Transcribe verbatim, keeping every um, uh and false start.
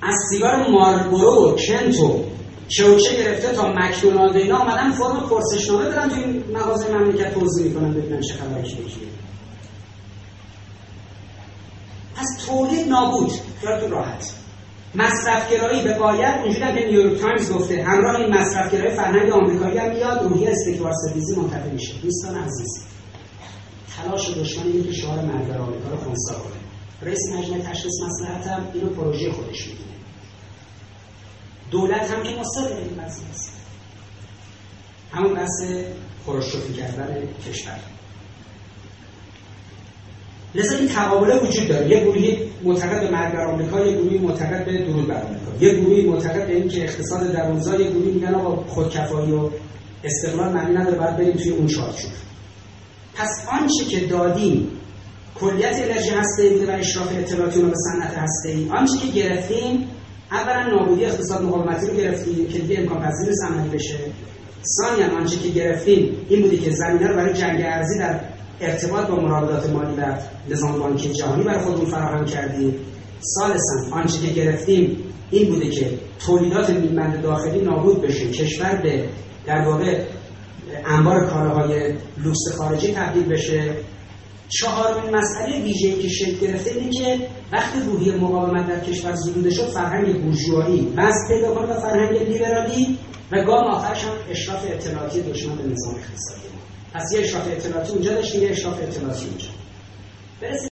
از سیگار مارلبورو و کنتو چوچه گرفته تا مکدونالد اینا آمدن فرم پرسشنامه دارن تو این مغازه مملکت توضیح میکنن ببینن چه خبره چیه. از تولید نابود، خیالتون راحت. مصرفگرایی به قایت، اونجوری هم که نیویورک تایمز گفته همراه این مصرفگرایی فرهنگ آمریکایی هم میاد، روحیه استکبار ستیزی منتقل میشه. دوستان عزیز، تلاش دشمن اینه که شعار مرگ آمریکا رو خنثی کنه. رئیس مجمع تشخیص مصلحت هم اینو پروژه خودش میدونه. دولت هم که مصر به این قضیه است. همون بحث خروشوفی کردن کشور. لذا این تقابله وجود داره. یک گروهی معتقد به مرگ بر آمریکا، یک گروهی معتقد به درود بر آمریکا، یک گروهی معتقد به این که اقتصاد درونزا، یک گروهی میگن آقا خودکفایی و استقلال معنی نداره، باید بریم توی اون چارچوب. پس آنچه که دادیم کلیت انرژی هسته‌ای و اشراف اطلاعاتی رو به صنعت هسته‌ای، آنچه که گرفتیم اولا نابودی اقتصاد مقاومتی رو گرفتیم که دیگه امکان پذیر نیست عملی بشه. ثانیاً آنچه که گرفتیم این بودی که زمینه رو برای جنگ ارزی در ارتباط با مراودات مالی و نظام بانکی جهانی برای خودمون فراهم کردیم. ثالثاً آنچه که گرفتیم این بوده که تولیدات نیمه‌بند داخلی نابود بشه، کشور به در واقع انبار کالاهای لوکس خارجی تبدیل بشه. چهارمین مسئله ویژه‌ای که شکل گرفته اینه که وقتی روحیه مقاومت در کشور زدوده شد، فرهنگ بورژوایی وضع پیدا کنه و فرهنگ لیبرالی و گام آخرش هم اشراف اطلاعاتی دشمن به نظام اقتصادی. پس یه اشراف اطلاعاتی اونجا داشتیم، یه اشراف اطلاعاتی اونجا.